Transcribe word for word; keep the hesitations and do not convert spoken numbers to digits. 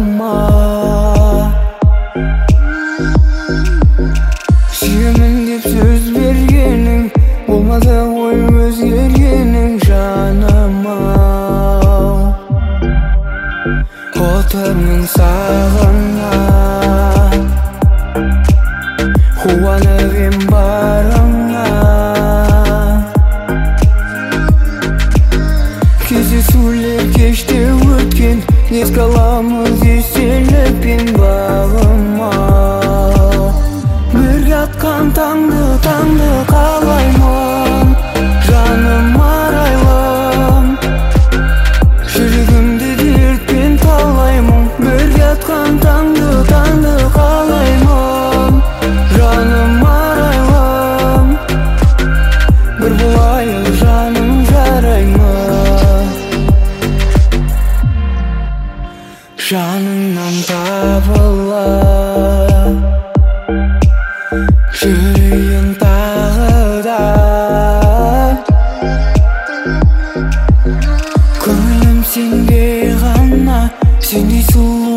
жаныма. Сүйемін деп сөз бергенің, болмады ғой өзгергенің жаныма. Отырмын сағына, қуанып ем барыңа. Кездесулер кеште өткен, еске аламыз еселеппен бағыма. Бірге атқан таңды, таңды қалаймын, жаным арайлым. Жүрегімді дертпен талаймын, бірге атқан таңды, таңды қалаймын, жаным арайлым. Бір болайық жаным жараймын. Жаныңнан табылып жүрейін тағы да. Көңілім сенде ғана, сендей сұлу